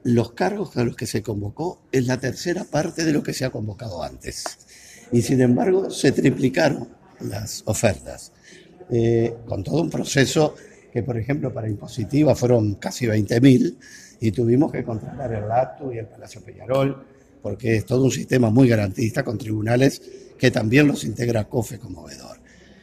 los cargos a los que se convocó es la tercera parte de lo que se ha convocado antes. Y sin embargo se triplicaron las ofertas, con todo un proceso que, por ejemplo, para Impositiva fueron casi 20.000 y tuvimos que contratar el LATU y el Palacio Peñarol, porque es todo un sistema muy garantista con tribunales que también los integra COFE como veedor.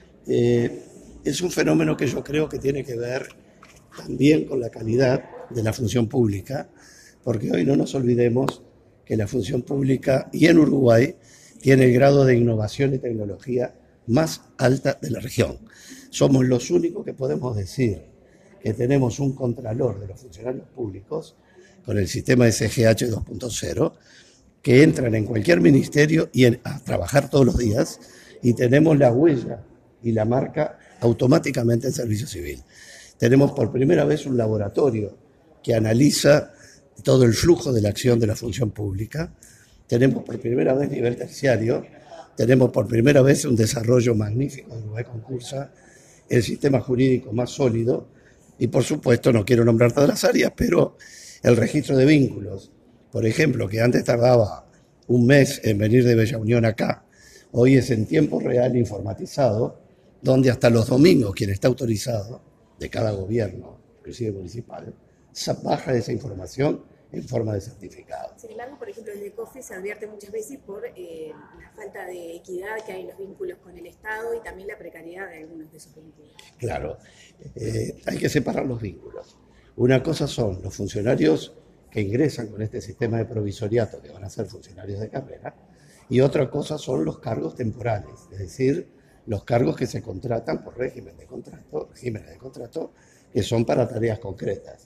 Es un fenómeno que yo creo que tiene que ver también con la calidad de la función pública, porque hoy no nos olvidemos que la función pública, y en Uruguay, tiene el grado de innovación y tecnología más alta de la región. Somos los únicos que podemos decir que tenemos un contralor de los funcionarios públicos con el sistema SGH 2.0, que entran en cualquier ministerio y a trabajar todos los días, y tenemos la huella y la marca automáticamente en servicio civil. Tenemos por primera vez un laboratorio que analiza todo el flujo de la acción de la función pública. Tenemos por primera vez nivel terciario. Tenemos por primera vez un desarrollo magnífico de Uruguay Concursa, el sistema jurídico más sólido. Y por supuesto, no quiero nombrar todas las áreas, pero el registro de vínculos, por ejemplo, que antes tardaba un mes en venir de Bella Unión acá, hoy es en tiempo real informatizado, donde hasta los domingos quien está autorizado de cada gobierno, inclusive municipal, baja esa información en forma de certificado. Sin embargo, por ejemplo, desde COFE se advierte muchas veces por la falta de equidad que hay en los vínculos con el Estado y también la precariedad de algunos de esos vínculos. Claro, hay que separar los vínculos. Una cosa son los funcionarios que ingresan con este sistema de provisoriato, que van a ser funcionarios de carrera, y otra cosa son los cargos temporales, es decir, los cargos que se contratan por regímenes de contrato, que son para tareas concretas.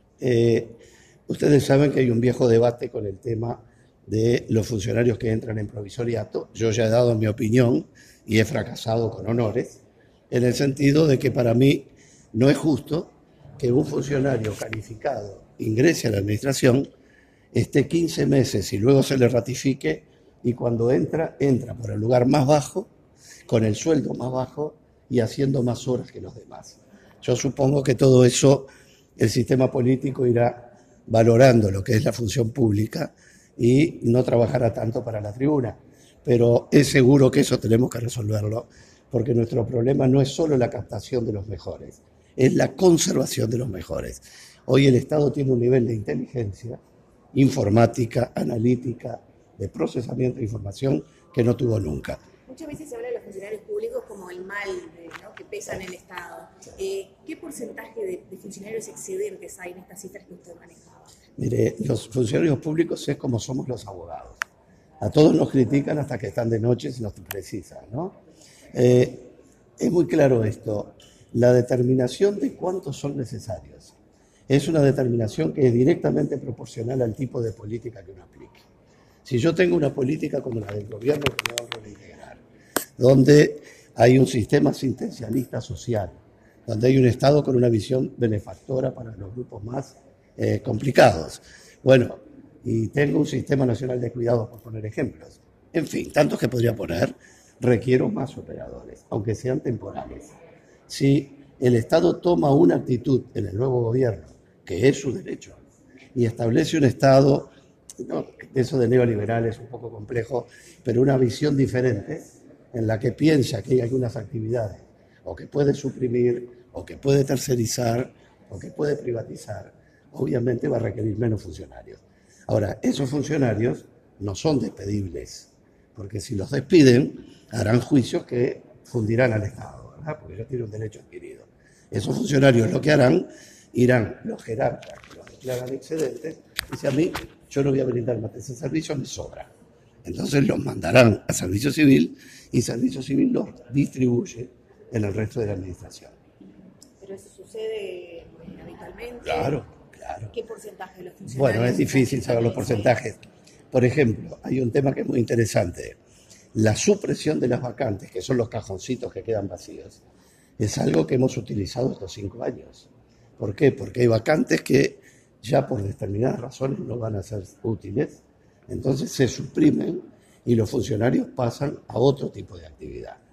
Ustedes saben que hay un viejo debate con el tema de los funcionarios que entran en provisoriato. Yo ya he dado mi opinión y he fracasado con honores, en el sentido de que para mí no es justo que un funcionario calificado ingrese a la administración, esté 15 meses y luego se le ratifique, y cuando entra por el lugar más bajo, con el sueldo más bajo y haciendo más horas que los demás. Yo supongo que todo eso el sistema político irá valorando lo que es la función pública y no trabajará tanto para la tribuna. Pero es seguro que eso tenemos que resolverlo, porque nuestro problema no es solo la captación de los mejores, es la conservación de los mejores. Hoy el Estado tiene un nivel de inteligencia, informática, analítica, de procesamiento de información que no tuvo nunca. Muchas veces se habla de los funcionarios públicos como el mal, ¿no?, que pesa en el Estado. ¿Qué porcentaje de funcionarios excedentes hay en estas cifras que usted maneja? Mire, los funcionarios públicos es como somos los abogados. A todos nos critican hasta que están de noche si nos precisan, ¿no? Es muy claro esto. La determinación de cuántos son necesarios es una determinación que es directamente proporcional al tipo de política que uno aplique. Si yo tengo una política como la del gobierno que me honro de integrar, donde hay un sistema asistencialista social, donde hay un Estado con una visión benefactora para los grupos más complicados, bueno, y tengo un sistema nacional de cuidados, por poner ejemplos, en fin, tantos que podría poner, requiero más operadores, aunque sean temporales. Si el Estado toma una actitud en el nuevo gobierno, que es su derecho, y establece un Estado, no, eso de neoliberal es un poco complejo, pero una visión diferente en la que piensa que hay algunas actividades o que puede suprimir, o que puede tercerizar, o que puede privatizar, obviamente va a requerir menos funcionarios. Ahora, esos funcionarios no son despedibles, porque si los despiden, harán juicios que fundirán al Estado, ¿verdad?, porque ellos tienen un derecho adquirido. Esos funcionarios lo que harán, irán los jerarcas que los declaran excedentes, y si a mí yo no voy a brindar más de ese servicio, me sobra. Entonces los mandarán a Servicio Civil y Servicio Civil los distribuye en el resto de la administración. ¿Pero eso sucede habitualmente? Claro. ¿Qué porcentaje de los funcionarios? Bueno, es difícil saber los porcentajes. Por ejemplo, hay un tema que es muy interesante. La supresión de las vacantes, que son los cajoncitos que quedan vacíos, es algo que hemos utilizado estos 5 años. ¿Por qué? Porque hay vacantes que ya por determinadas razones no van a ser útiles, entonces se suprimen y los funcionarios pasan a otro tipo de actividad.